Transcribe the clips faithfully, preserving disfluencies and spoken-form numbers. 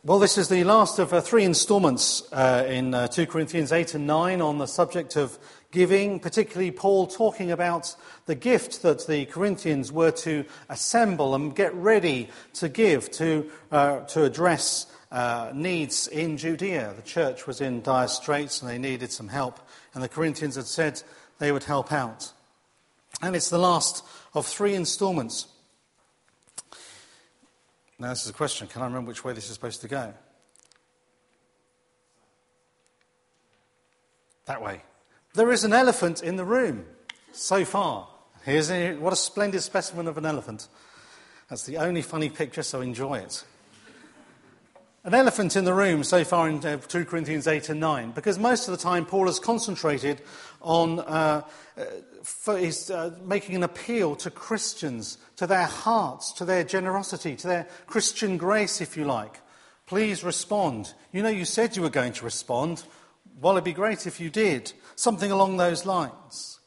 Well, this is the last of uh, three instalments uh, in uh, two Corinthians eight and nine on the subject of giving, particularly Paul talking about the gift that the Corinthians were to assemble and get ready to give to, uh, to address uh, needs in Judea. The church was in dire straits and they needed some help, and the Corinthians had said they would help out. And it's the last of three instalments. Now, this is a question. Can I remember which way this is supposed to go? That way. There is an elephant in the room so far. Here's a, what a splendid specimen of an elephant. That's the only funny picture, so enjoy it. An elephant in the room so far in uh, two Corinthians eight and nine, because most of the time Paul has concentrated on uh, uh, for his, uh, making an appeal to Christians, to their hearts, to their generosity, to their Christian grace, if you like. Please respond. You know, you said you were going to respond. Well, it'd be great if you did. Something along those lines.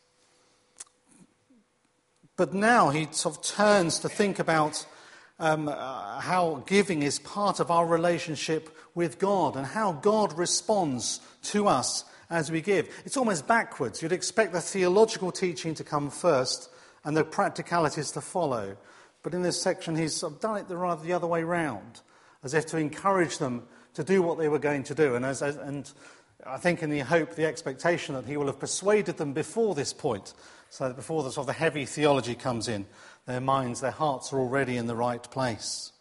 But now he sort of turns to think about Um, uh, how giving is part of our relationship with God and how God responds to us as we give. It's almost backwards. You'd expect the theological teaching to come first and the practicalities to follow. But in this section, he's sort of done it the, rather the other way round, as if to encourage them to do what they were going to do. And, as, as, and I think in the hope, the expectation that he will have persuaded them before this point, so that before the sort of the heavy theology comes in, their minds, their hearts are already in the right place.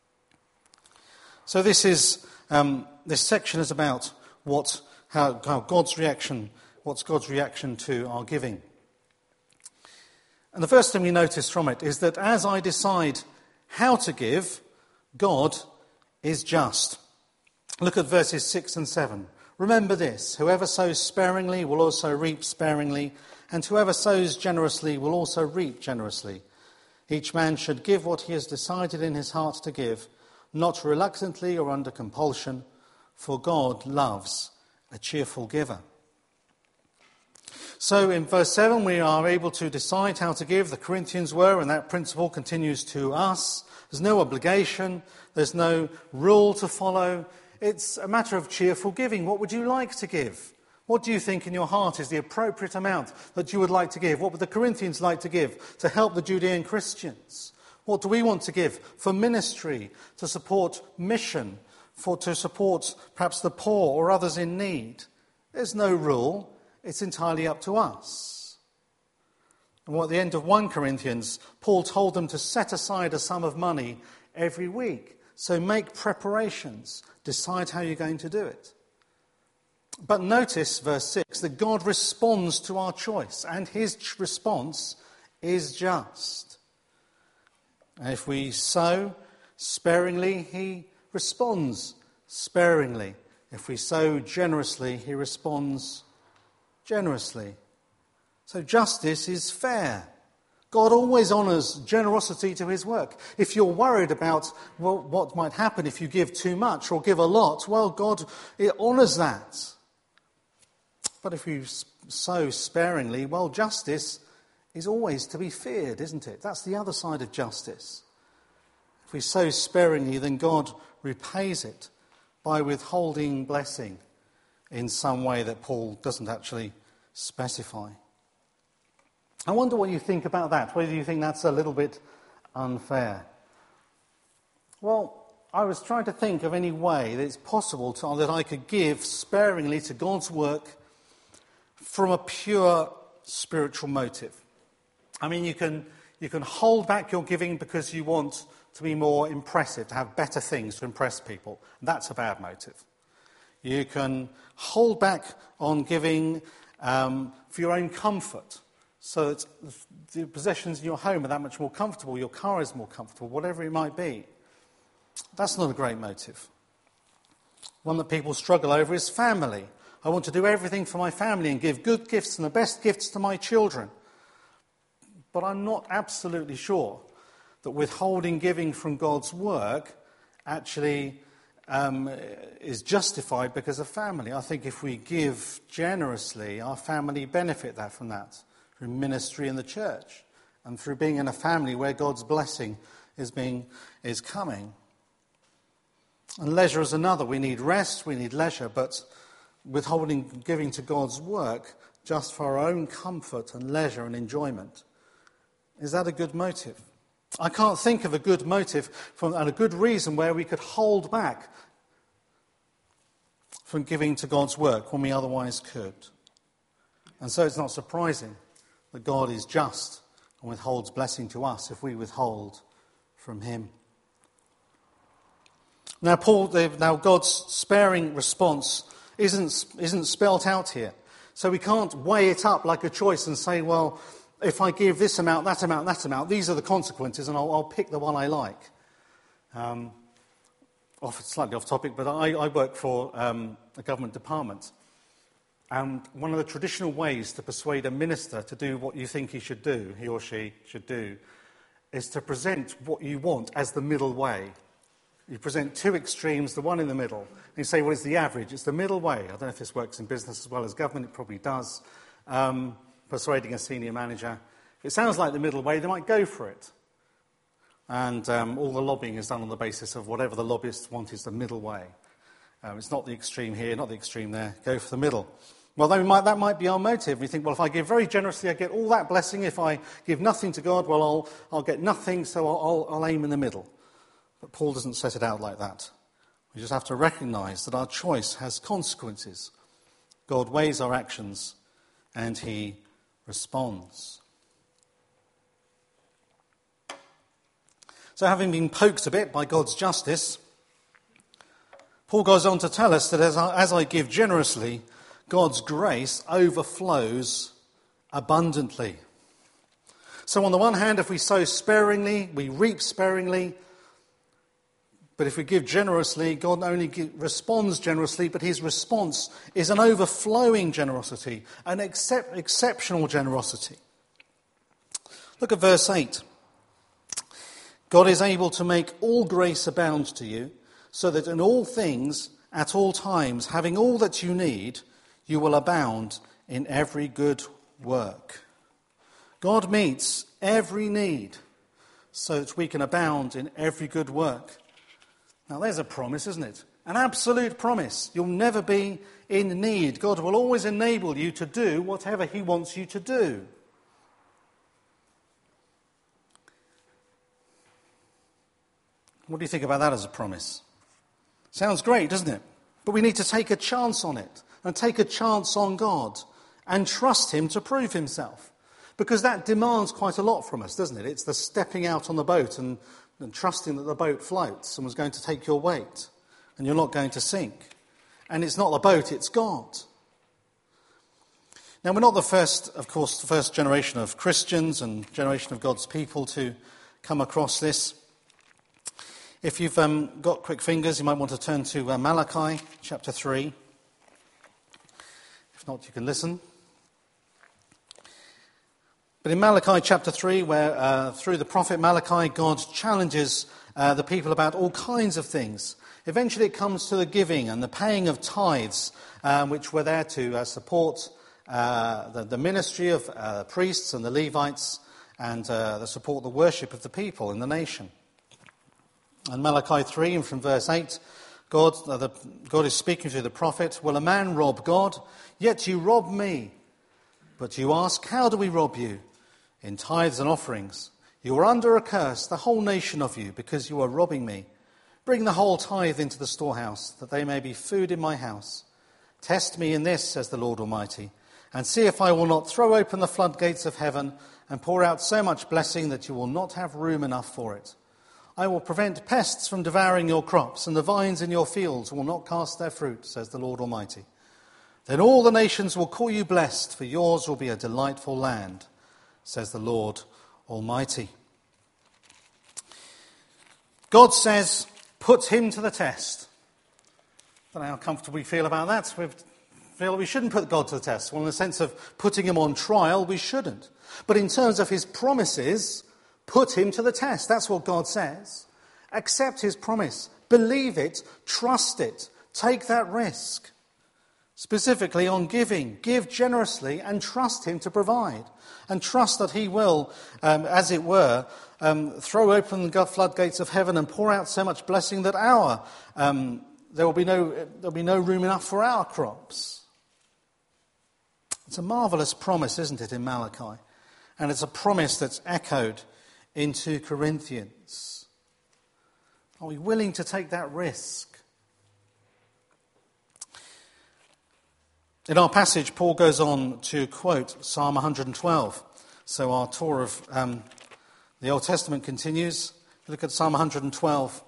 So this is um, this section is about what how, how God's reaction, what's God's reaction to our giving. And the first thing we notice from it is that as I decide how to give, God is just. Look at verses six and seven. Remember this: whoever sows sparingly will also reap sparingly, and whoever sows generously will also reap generously. Each man should give what he has decided in his heart to give, not reluctantly or under compulsion, for God loves a cheerful giver. So in verse seven we are able to decide how to give. The Corinthians were, and that principle continues to us. There's no obligation, there's no rule to follow. It's a matter of cheerful giving. What would you like to give? What do you think in your heart is the appropriate amount that you would like to give? What would the Corinthians like to give to help the Judean Christians? What do we want to give for ministry, to support mission, for to support perhaps the poor or others in need? There's no rule. It's entirely up to us. And at the end of First Corinthians, Paul told them to set aside a sum of money every week. So make preparations. Decide how you're going to do it. But notice, verse six, that God responds to our choice, and his response is just. And if we sow sparingly, he responds sparingly. If we sow generously, he responds generously. So justice is fair. God always honours generosity to his work. If you're worried about well, what might happen if you give too much or give a lot, well, God it honours that. But if you sow sparingly, well, justice is always to be feared, isn't it? That's the other side of justice. If we sow sparingly, then God repays it by withholding blessing in some way that Paul doesn't actually specify. I wonder what you think about that, whether you think that's a little bit unfair. Well, I was trying to think of any way that it's possible to, that I could give sparingly to God's work from a pure spiritual motive. I mean, you can you can hold back your giving because you want to be more impressive, to have better things to impress people. That's a bad motive. You can hold back on giving um, for your own comfort, so that the possessions in your home are that much more comfortable, your car is more comfortable, whatever it might be. That's not a great motive. One that people struggle over is family. I want to do everything for my family and give good gifts and the best gifts to my children. But I'm not absolutely sure that withholding giving from God's work actually um, is justified because of family. I think if we give generously, our family benefit that from that, through ministry in the church and through being in a family where God's blessing is being is coming. And leisure is another. We need rest, we need leisure, but withholding giving to God's work just for our own comfort and leisure and enjoyment, is that a good motive? I can't think of a good motive from, and a good reason where we could hold back from giving to God's work when we otherwise could. And so it's not surprising that God is just and withholds blessing to us if we withhold from him. Now, Paul, now God's sparing response isn't, isn't spelt out here. So we can't weigh it up like a choice and say, well, if I give this amount, that amount, that amount, these are the consequences, and I'll, I'll pick the one I like. Um, off, slightly off topic, but I, I work for um, a government department. And one of the traditional ways to persuade a minister to do what you think he should do, he or she should do, is to present what you want as the middle way. You present two extremes, the one in the middle, and you say, well, it's the average, it's the middle way. I don't know if this works in business as well as government, it probably does. Um, persuading a senior manager. If it sounds like the middle way, they might go for it. And um, all the lobbying is done on the basis of whatever the lobbyists want is the middle way. Um, it's not the extreme here, not the extreme there. Go for the middle. Well, that might, that might be our motive. We think, well, if I give very generously, I get all that blessing. If I give nothing to God, well, I'll, I'll get nothing, so I'll, I'll, I'll aim in the middle. But Paul doesn't set it out like that. We just have to recognise that our choice has consequences. God weighs our actions, and he responds. So, having been poked a bit by God's justice, Paul goes on to tell us that as I, as I give generously, God's grace overflows abundantly. So on the one hand, if we sow sparingly, we reap sparingly. But if we give generously, God not only give, responds generously, but his response is an overflowing generosity, an excep- exceptional generosity. Look at verse eight. God is able to make all grace abound to you, so that in all things, at all times, having all that you need, you will abound in every good work. God meets every need so that we can abound in every good work. Now there's a promise, isn't it? An absolute promise. You'll never be in need. God will always enable you to do whatever he wants you to do. What do you think about that as a promise? Sounds great, doesn't it? But we need to take a chance on it, and take a chance on God, and trust him to prove himself. Because that demands quite a lot from us, doesn't it? It's the stepping out on the boat and, and trusting that the boat floats. Someone's going to take your weight, and you're not going to sink. And it's not the boat, it's God. Now, we're not the first, of course, the first generation of Christians and generation of God's people to come across this. If you've um, got quick fingers, you might want to turn to uh, Malachi chapter three. If not, you can listen. But in Malachi chapter three, where uh, through the prophet Malachi, God challenges uh, the people about all kinds of things. Eventually it comes to the giving and the paying of tithes, um, which were there to uh, support uh, the, the ministry of uh, priests and the Levites, and uh, the support the worship of the people in the nation. And Malachi three, and from verse eight, God, uh, the, God is speaking through the prophet, "Will a man rob God? Yet you rob me. But you ask, how do we rob you? In tithes and offerings. You are under a curse, the whole nation of you, because you are robbing me. Bring the whole tithe into the storehouse, that they may be food in my house. Test me in this, says the Lord Almighty, and see if I will not throw open the floodgates of heaven and pour out so much blessing that you will not have room enough for it. I will prevent pests from devouring your crops, and the vines in your fields will not cast their fruit, says the Lord Almighty. Then all the nations will call you blessed, for yours will be a delightful land, says the Lord Almighty." God says, put him to the test. I don't know how comfortable we feel about that. We feel we shouldn't put God to the test. Well, in the sense of putting him on trial, we shouldn't. But in terms of his promises, put him to the test. That's what God says. Accept his promise. Believe it. Trust it. Take that risk. Specifically on giving. Give generously and trust him to provide. And trust that he will, um, as it were, um, throw open the floodgates of heaven and pour out so much blessing that our um, there will be no there'll be no room enough for our crops. It's a marvellous promise, isn't it, in Malachi? And it's a promise that's echoed into Corinthians. Are we willing to take that risk? In our passage, Paul goes on to quote Psalm one hundred twelve. So our tour of um, the Old Testament continues. Look at Psalm one hundred twelve,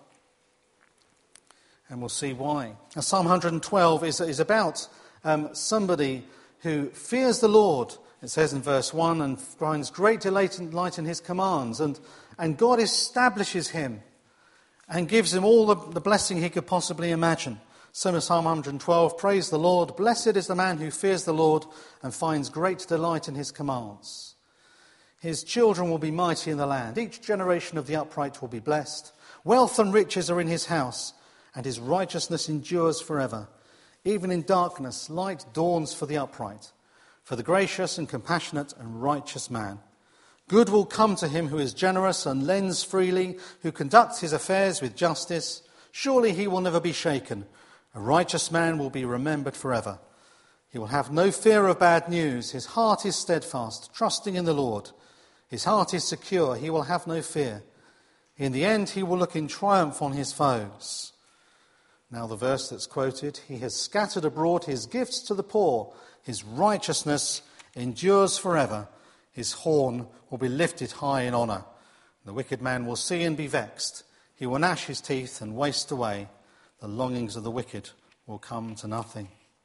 and we'll see why. Now, Psalm one hundred twelve is, is about um, somebody who fears the Lord, it says in verse one, and finds great delight in, delight in his commands. And, and God establishes him and gives him all the, the blessing he could possibly imagine. So in Psalm one hundred twelve, praise the Lord. Blessed is the man who fears the Lord and finds great delight in his commands. His children will be mighty in the land. Each generation of the upright will be blessed. Wealth and riches are in his house, and his righteousness endures forever. Even in darkness, light dawns for the upright, for the gracious and compassionate and righteous man. Good will come to him who is generous and lends freely, who conducts his affairs with justice. Surely he will never be shaken. A righteous man will be remembered forever. He will have no fear of bad news. His heart is steadfast, trusting in the Lord. His heart is secure. He will have no fear. In the end, he will look in triumph on his foes. Now the verse that's quoted, he has scattered abroad his gifts to the poor. His righteousness endures forever. His horn will be lifted high in honour. The wicked man will see and be vexed. He will gnash his teeth and waste away. The longings of the wicked will come to nothing.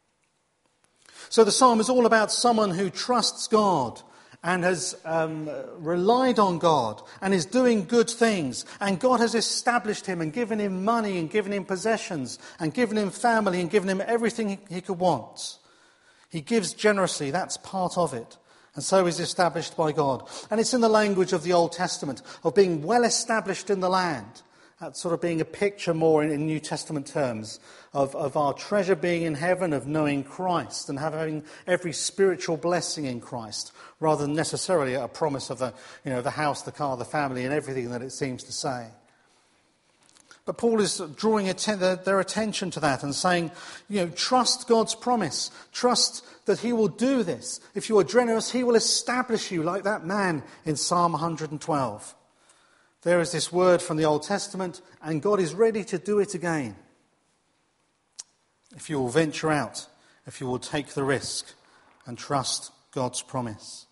So the psalm is all about someone who trusts God and has um, relied on God and is doing good things. And God has established him and given him money and given him possessions and given him family and given him everything he, he could want. He gives generously, that's part of it. And so is established by God. And it's in the language of the Old Testament, of being well established in the land. That's sort of being a picture more in, in New Testament terms of, of our treasure being in heaven, of knowing Christ and having every spiritual blessing in Christ, rather than necessarily a promise of the, you know, the house, the car, the family, and everything that it seems to say. But Paul is drawing atten- their, their attention to that and saying, you know, trust God's promise. Trust that he will do this. If you are generous, he will establish you like that man in Psalm one hundred twelve. There is this word from the Old Testament, and God is ready to do it again. If you will venture out, if you will take the risk and trust God's promise.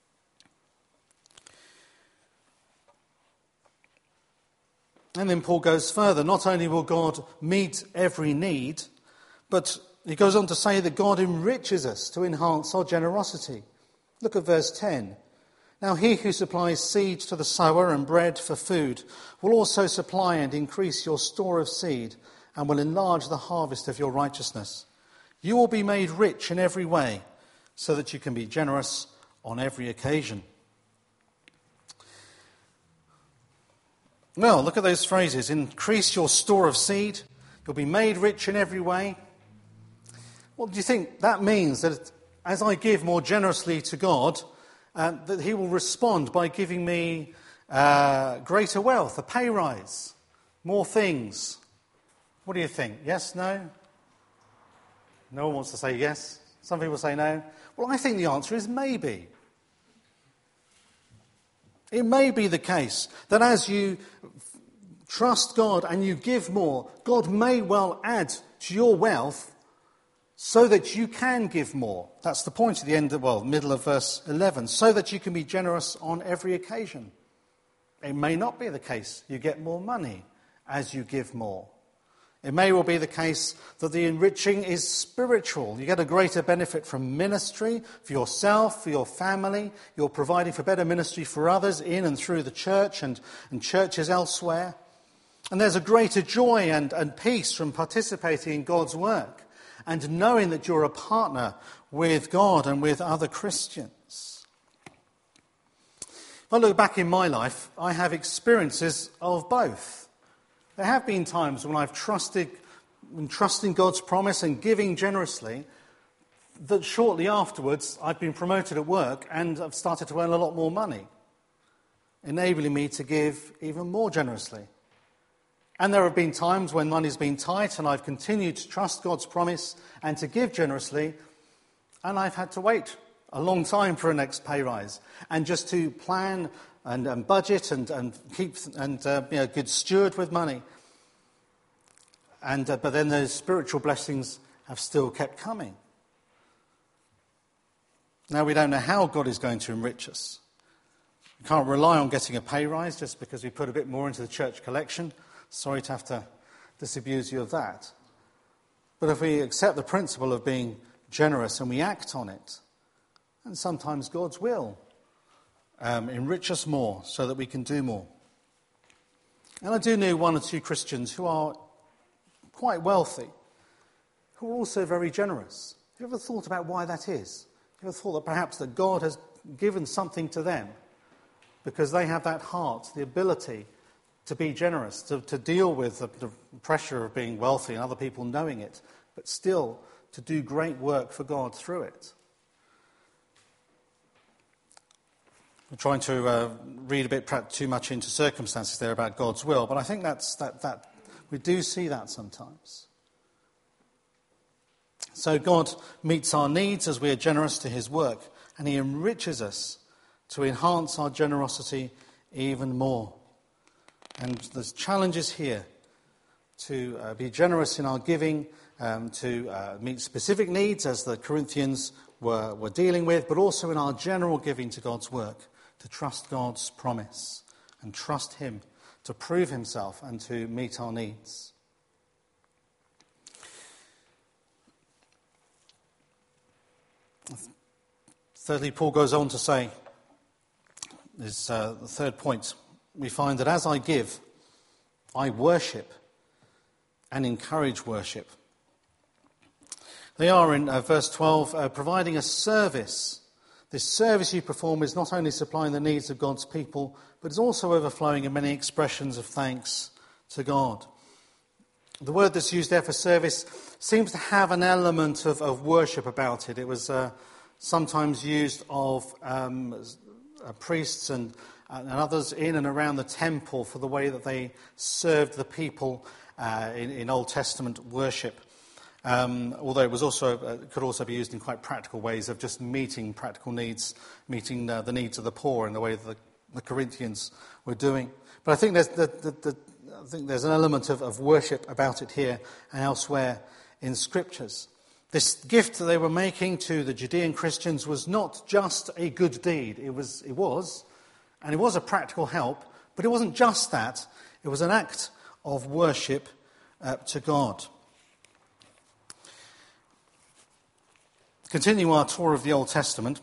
And then Paul goes further. Not only will God meet every need, but he goes on to say that God enriches us to enhance our generosity. Look at verse ten. Now he who supplies seed to the sower and bread for food will also supply and increase your store of seed and will enlarge the harvest of your righteousness. You will be made rich in every way so that you can be generous on every occasion. Well, look at those phrases. Increase your store of seed. You'll be made rich in every way. What do you think that means? That as I give more generously to God, uh, that he will respond by giving me uh, greater wealth, a pay rise, more things. What do you think? Yes, no? No one wants to say yes. Some people say no. Well, I think the answer is maybe. It may be the case that as you trust God and you give more, God may well add to your wealth so that you can give more. That's the point at the end of, well, middle of verse eleven. So that you can be generous on every occasion. It may not be the case you get more money as you give more. It may well be the case that the enriching is spiritual. You get a greater benefit from ministry, for yourself, for your family. You're providing for better ministry for others in and through the church and, and churches elsewhere. And there's a greater joy and, and peace from participating in God's work and knowing that you're a partner with God and with other Christians. If I look back in my life, I have experiences of both. There have been times when I've trusted, when trusting God's promise and giving generously, that shortly afterwards I've been promoted at work and I've started to earn a lot more money. enabling me to give even more generously. And there have been times when money's been tight and I've continued to trust God's promise and to give generously, and I've had to wait a long time for a next pay rise, and just to plan and, and budget and, and keep and uh, be a good steward with money. And uh, but then those spiritual blessings have still kept coming. Now we don't know how God is going to enrich us. We can't rely on getting a pay rise just because we put a bit more into the church collection. Sorry to have to disabuse you of that. But if we accept the principle of being generous and we act on it, and sometimes God's will um, enrich us more so that we can do more. And I do know one or two Christians who are quite wealthy, who are also very generous. Have you ever thought about why that is? Have you ever thought that perhaps that God has given something to them because they have that heart, the ability to be generous, to, to deal with the, the pressure of being wealthy and other people knowing it, but still to do great work for God through it? I'm trying to uh, read a bit perhaps too much into circumstances there about God's will, but I think that's that that we do see that sometimes. So God meets our needs as we are generous to his work, and he enriches us to enhance our generosity even more. And there's challenges here to uh, be generous in our giving, um, to uh, meet specific needs as the Corinthians were, were dealing with, but also in our general giving to God's work, to trust God's promise and trust him to prove himself and to meet our needs. Thirdly, Paul goes on to say, is uh, the third point, we find that as I give, I worship and encourage worship. They are in uh, verse twelve, uh, providing a service. This service you perform is not only supplying the needs of God's people, but is also overflowing in many expressions of thanks to God. The word that's used there for service seems to have an element of, of worship about it. It was uh, sometimes used of um, uh, priests and, and others in and around the temple for the way that they served the people uh, in, in Old Testament worship. Um, although it was also uh, could also be used in quite practical ways of just meeting practical needs, meeting uh, the needs of the poor in the way that the, the Corinthians were doing. But I think there's the, the, the, I think there's an element of, of worship about it here and elsewhere in Scriptures. This gift that they were making to the Judean Christians was not just a good deed. It was, it was, and it was a practical help, but it wasn't just that. It was an act of worship uh, to God. Continuing our tour of the Old Testament,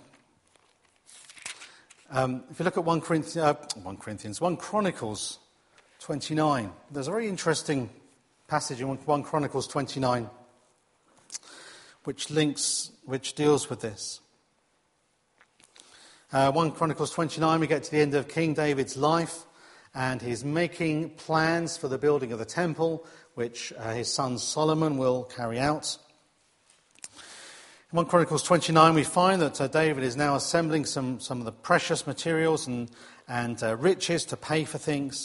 um, if you look at First Corinthians, uh, First Corinthians, First Chronicles twenty-nine, there's a very interesting passage in First Chronicles twenty-nine, which links, which deals with this. Uh, First Chronicles twenty-nine, we get to the end of King David's life, and he's making plans for the building of the temple, which uh, his son Solomon will carry out. In First Chronicles twenty-nine, we find that uh, David is now assembling some, some of the precious materials and, and uh, riches to pay for things.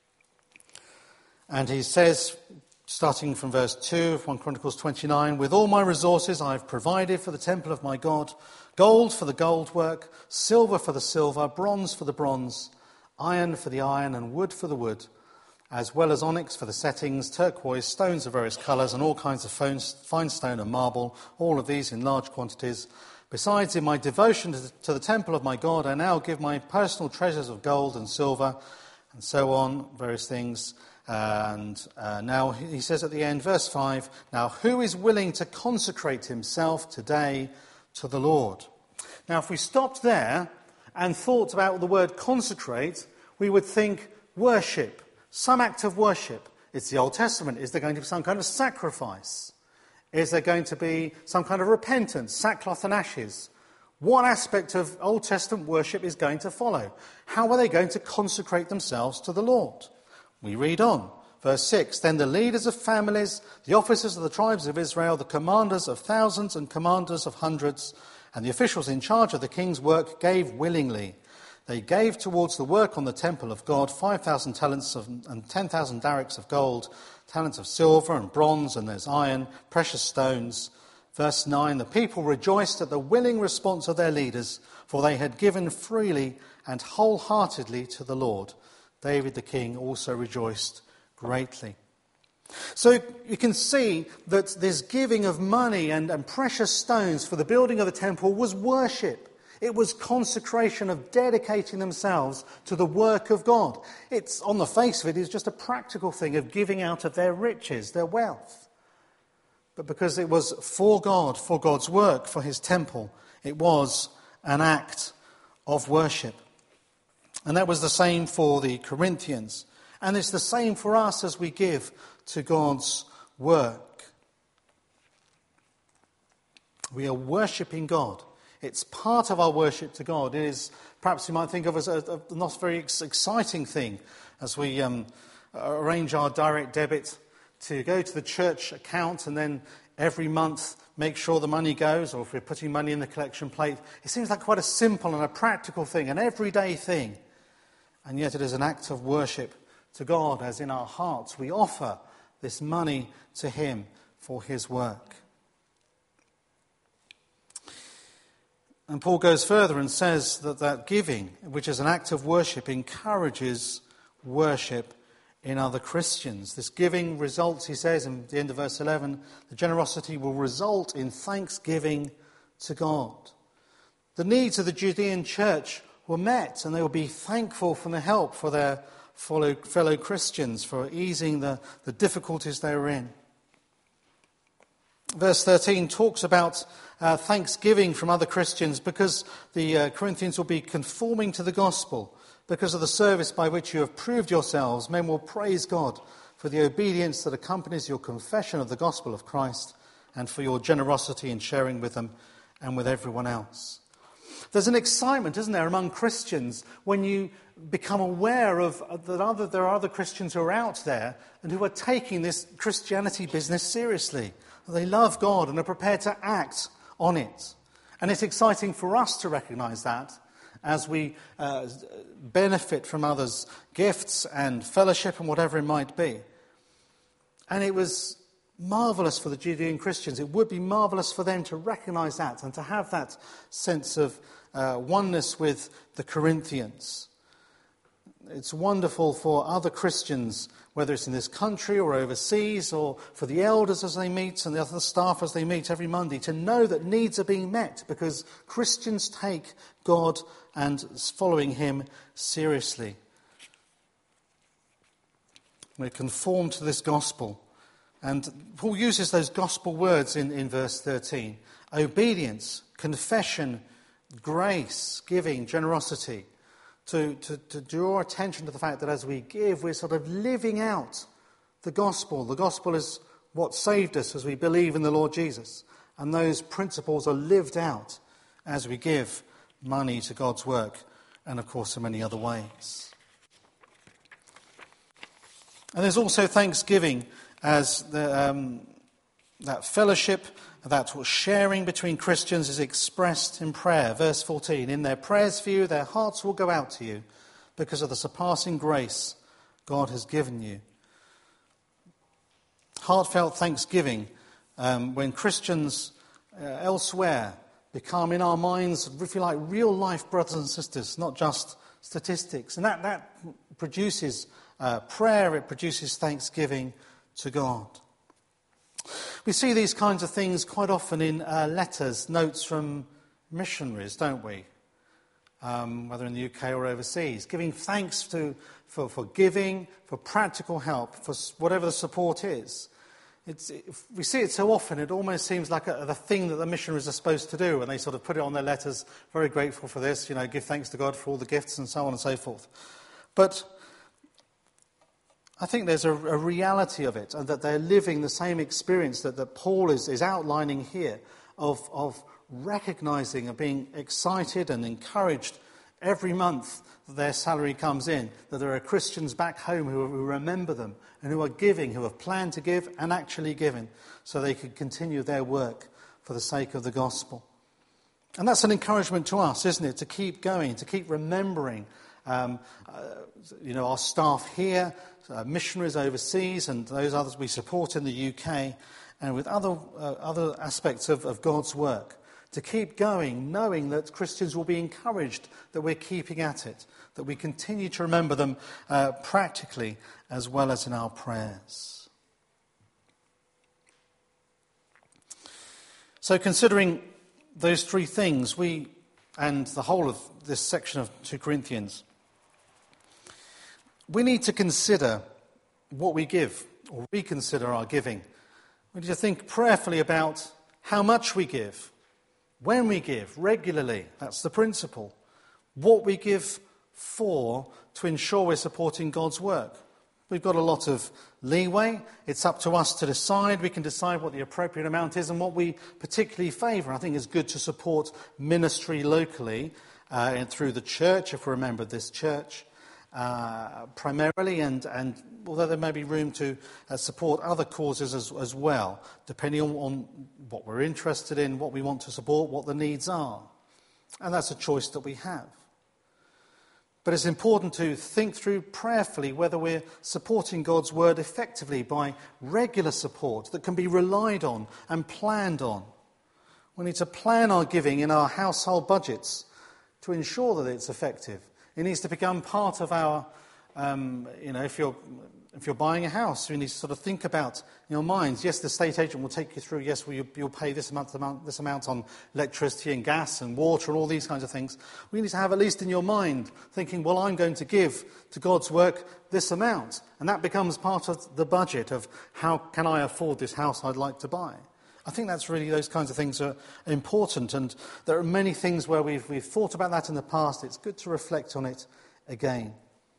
And he says, starting from verse two of First Chronicles twenty-nine, with all my resources I have provided for the temple of my God, gold for the gold work, silver for the silver, bronze for the bronze, iron for the iron, and wood for the wood, as well as onyx for the settings, turquoise, stones of various colours, and all kinds of fine stone and marble, all of these in large quantities. Besides, in my devotion to the, to the temple of my God, I now give my personal treasures of gold and silver, and so on, various things. And uh, now he says at the end, verse five, now who is willing to consecrate himself today to the Lord? Now, if we stopped there and thought about the word consecrate, we would think worship. Some act of worship. It's the Old Testament. Is there going to be some kind of sacrifice? Is there going to be some kind of repentance, sackcloth and ashes? What aspect of Old Testament worship is going to follow? How are they going to consecrate themselves to the Lord? We read on. Verse six, then the leaders of families, the officers of the tribes of Israel, the commanders of thousands and commanders of hundreds, and the officials in charge of the king's work gave willingly. They gave towards the work on the temple of God five thousand talents of, and ten thousand darics of gold, talents of silver and bronze, and there's iron, precious stones. Verse nine, the people rejoiced at the willing response of their leaders, for they had given freely and wholeheartedly to the Lord. David the king also rejoiced greatly. So you can see that this giving of money and, and precious stones for the building of the temple was worship. It was consecration of dedicating themselves to the work of God. It's, on the face of it, is just a practical thing of giving out of their riches, their wealth. But because it was for God, for God's work, for his temple, it was an act of worship. And that was the same for the Corinthians. And it's the same for us as we give to God's work. We are worshipping God. It's part of our worship to God. It is, perhaps you might think of as a, a not very exciting thing as we um, arrange our direct debit to go to the church account and then every month make sure the money goes, or if we're putting money in the collection plate. It seems like quite a simple and a practical thing, an everyday thing. And yet it is an act of worship to God, as in our hearts we offer this money to him for his work. And Paul goes further and says that that giving, which is an act of worship, encourages worship in other Christians. This giving results, he says in the end of verse eleven, the generosity will result in thanksgiving to God. The needs of the Judean church were met, and they will be thankful for the help for their fellow, fellow Christians, for easing the, the difficulties they were in. Verse thirteen talks about uh, thanksgiving from other Christians because the uh, Corinthians will be conforming to the gospel. Because of the service by which you have proved yourselves, men will praise God for the obedience that accompanies your confession of the gospel of Christ and for your generosity in sharing with them and with everyone else. There's an excitement, isn't there, among Christians when you become aware of that other, there are other Christians who are out there and who are taking this Christianity business seriously. They love God and are prepared to act on it. And it's exciting for us to recognise that as we uh, benefit from others' gifts and fellowship and whatever it might be. And it was marvellous for the Judean Christians. It would be marvellous for them to recognise that and to have that sense of uh, oneness with the Corinthians. It's wonderful for other Christians, whether it's in this country or overseas, or for the elders as they meet and the other staff as they meet every Monday, to know that needs are being met because Christians take God and following him seriously. We're conformed to this gospel. And Paul uses those gospel words in, in verse thirteen. Obedience, confession, grace, giving, generosity. To, to, to draw attention to the fact that as we give, we're sort of living out the gospel. The gospel is what saved us as we believe in the Lord Jesus. And those principles are lived out as we give money to God's work and, of course, in many other ways. And there's also thanksgiving as the, um, that fellowship, that sharing between Christians is expressed in prayer. Verse fourteen, in their prayers for you, their hearts will go out to you because of the surpassing grace God has given you. Heartfelt thanksgiving um, when Christians uh, elsewhere become in our minds, if you like, real life brothers and sisters, not just statistics. And that, that produces uh, prayer, it produces thanksgiving to God. We see these kinds of things quite often in uh, letters, notes from missionaries, don't we? Um, whether in the U K or overseas. Giving thanks to for, for giving, for practical help, for whatever the support is. It's, it, we see it so often, it almost seems like a, the thing that the missionaries are supposed to do, and they sort of put it on their letters, very grateful for this, you know, give thanks to God for all the gifts and so on and so forth. But I think there's a, a reality of it, and that they're living the same experience that, that Paul is, is outlining here of, of recognising and being excited and encouraged every month that their salary comes in, that there are Christians back home who, who remember them and who are giving, who have planned to give and actually given, so they can continue their work for the sake of the gospel. And that's an encouragement to us, isn't it, to keep going, to keep remembering um, uh, you know, our staff here, uh, missionaries overseas, and those others we support in the U K, and with other uh, other aspects of, of God's work. To keep going, knowing that Christians will be encouraged that we're keeping at it, that we continue to remember them uh, practically as well as in our prayers. So considering those three things, we, and the whole of this section of Second Corinthians, we need to consider what we give, or reconsider our giving. We need to think prayerfully about how much we give, when we give, regularly, that's the principle. What we give for, to ensure we're supporting God's work. We've got a lot of leeway. It's up to us to decide. We can decide what the appropriate amount is and what we particularly favour. I think it's good to support ministry locally uh, and through the church, if we're a member of this church, uh, primarily. And, and although there may be room to uh, support other causes as, as well, depending on, on what we're interested in, what we want to support, what the needs are. And that's a choice that we have. But it's important to think through prayerfully whether we're supporting God's word effectively by regular support that can be relied on and planned on. We need to plan our giving in our household budgets to ensure that it's effective. It needs to become part of our, um, you know, if you're if you're buying a house, you need to sort of think about in your minds, yes, the estate agent will take you through, yes, well, you, you'll pay this amount, amount, this amount on electricity and gas and water and all these kinds of things. We need to have at least in your mind thinking, well, I'm going to give to God's work this amount. And that becomes part of the budget of how can I afford this house I'd like to buy. I think that's really, those kinds of things are important. And there are many things where we've, we've thought about that in the past. It's good to reflect on it again.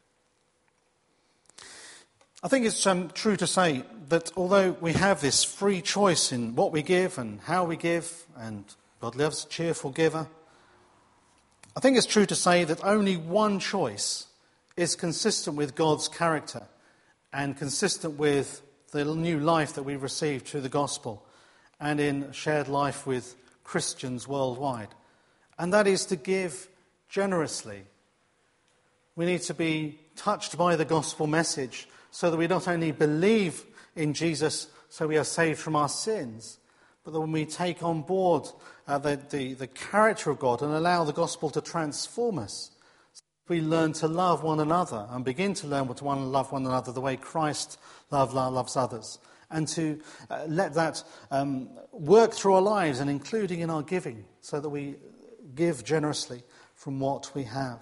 I think it's um, true to say that although we have this free choice in what we give and how we give, and God loves a cheerful giver, I think it's true to say that only one choice is consistent with God's character and consistent with the new life that we've received through the gospel and in shared life with Christians worldwide. And that is to give generously. We need to be touched by the gospel message so that we not only believe in Jesus so we are saved from our sins, but that when we take on board uh, the, the, the character of God and allow the gospel to transform us, we learn to love one another and begin to learn to love one another the way Christ love, loves others, and to uh, let that um, work through our lives and including in our giving so that we give generously from what we have.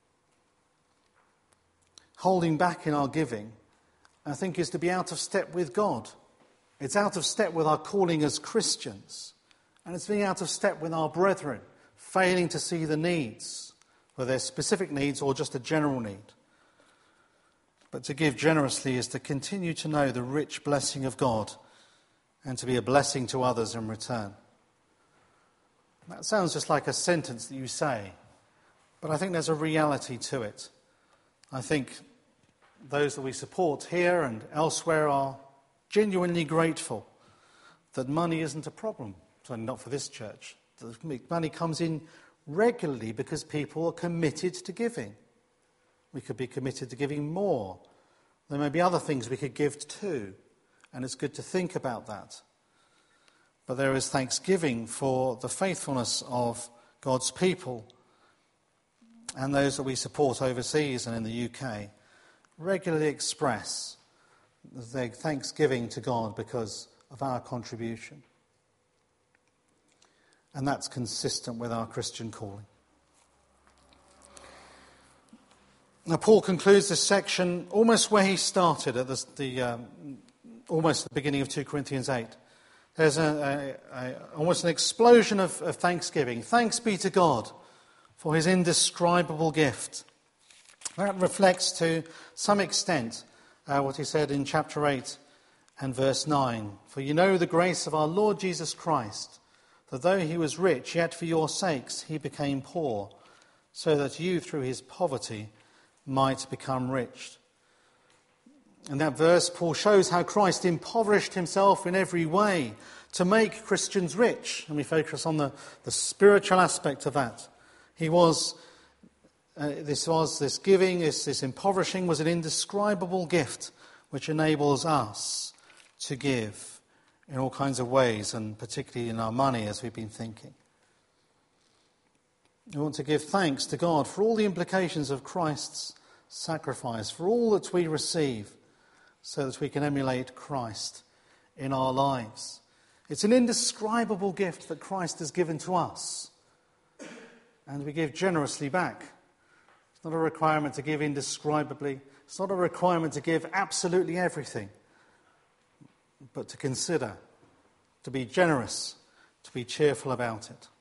Holding back in our giving, I think, is to be out of step with God. It's out of step with our calling as Christians. And it's being out of step with our brethren, failing to see the needs, whether they're specific needs or just a general need. But to give generously is to continue to know the rich blessing of God and to be a blessing to others in return. That sounds just like a sentence that you say, but I think there's a reality to it. I think those that we support here and elsewhere are genuinely grateful that money isn't a problem, certainly not for this church. The money comes in regularly because people are committed to giving. We could be committed to giving more. There may be other things we could give too, and it's good to think about that. But there is thanksgiving for the faithfulness of God's people and those that we support overseas and in the U K. Regularly express their thanksgiving to God because of our contribution. And that's consistent with our Christian calling. Now, Paul concludes this section almost where he started, at the, the um, almost the beginning of Second Corinthians eight. There's a, a, a, almost an explosion of, of thanksgiving. Thanks be to God for his indescribable gift. That reflects to some extent uh, what he said in chapter eight and verse nine. For you know the grace of our Lord Jesus Christ, that though he was rich, yet for your sakes he became poor, so that you through his poverty might become rich. In that verse, Paul shows how Christ impoverished himself in every way to make Christians rich. And we focus on the, the spiritual aspect of that. He was, uh, this was, this giving, this, this impoverishing was an indescribable gift which enables us to give in all kinds of ways, and particularly in our money, as we've been thinking. We want to give thanks to God for all the implications of Christ's sacrifice, for all that we receive, so that we can emulate Christ in our lives. It's an indescribable gift that Christ has given to us, and we give generously back. It's not a requirement to give indescribably. It's not a requirement to give absolutely everything, but to consider, to be generous, to be cheerful about it.